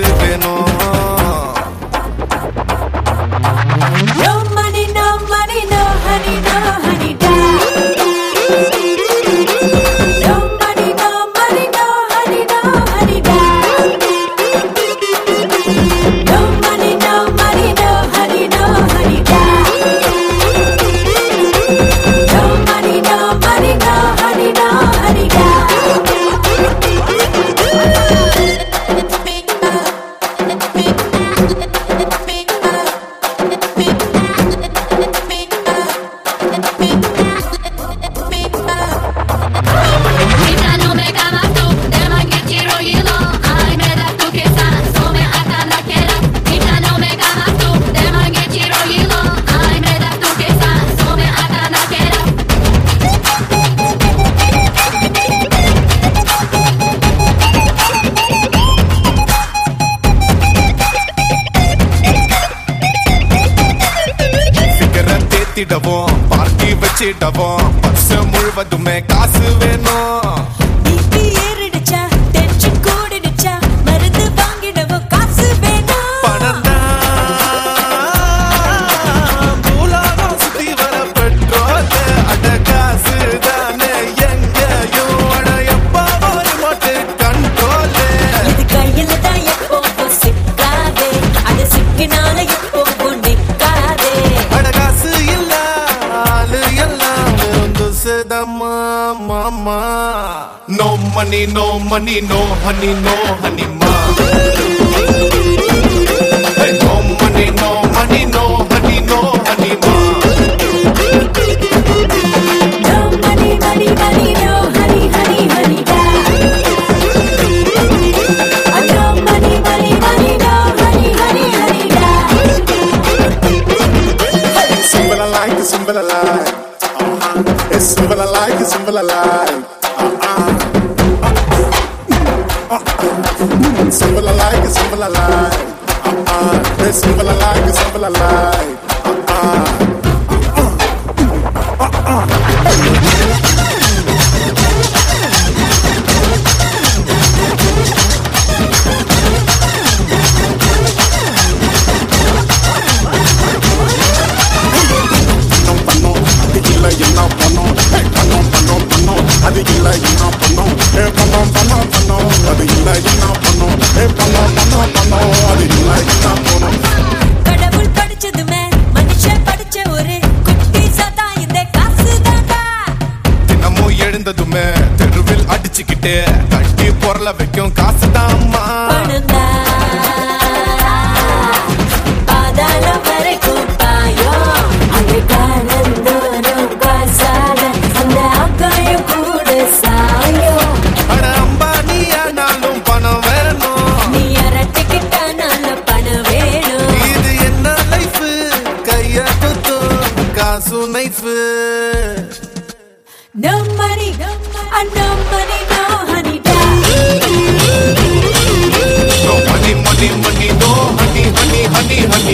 வேணும். No money, no money, no honey, no honey da. No money, no money, no honey, no honey da. No money, no money, no honey, no honey da. No money, no money, no honey, no honey da. திடவும் party வச்சிடவும் வருஷம் முழுவதுமே காசு வேணும். BP ஏறிடுச்சா tension கூடிடுச்சா மருந்து வாங்கிடவும் காசு வேணும். பணந்தா மூலாகம் சுத்தி வர பெட்ரோல் அட காசு தானே எங்கேயும் அட எப்பா ஒரு மொட்டு கண்ட்ரோல். இது கையில தான் எப்போ சிக்காதே அது சிக்கினால எப்போ நிக்காதே. அட காசு இல்ல ஆளு எல்லாம் வெறுந்துசுதம்மா மாமா. No money, no money, no honey, no honey ma. Hey, no money, no money, no honey, no honey ma. No money, money, money, no honey, honey, honey da. No money, money, money, no honey, honey, honey da. Simple I like, simple I like. It's simple I like, it's simple I like. Simple I like, it's simple I like. It's simple I like, it's simple I like. அது இல்ல என்ன பண்ணோம் ஏ பண்ணோம் பண்ணோம் பண்ணோம் அது இல்ல என்ன பண்ணோம் ஏ பண்ணோம் பண்ணோம் பண்ணோம் அது இல்ல என்ன பண்ணோம். கடவுள் படிச்சதுமே மனுஷன் படிச்ச ஒரு குட்டி சதா இந்த காசு தாண்டா. தினமும் எழுந்ததுமே தெருவில் அடிச்சுக்கிட்டு கட்டி பொருள வைக்கும் காசு தாம்மா. பணந்தா பாதாளம் வரைக்கும் பாயும் அது காலந்தோறும் காசாக அந்த ஆகாயம் கூட சாயும். அட அம்பானியானாலும் பணம் வேணும். நீ அரட்டிக்கிட்டானால பணம் வேணும். இது என்ன லைஃப் கைய குத்தும் காசு knife. No money, no money, no honey da. No money, money, money, no honey, honey, honey, honey.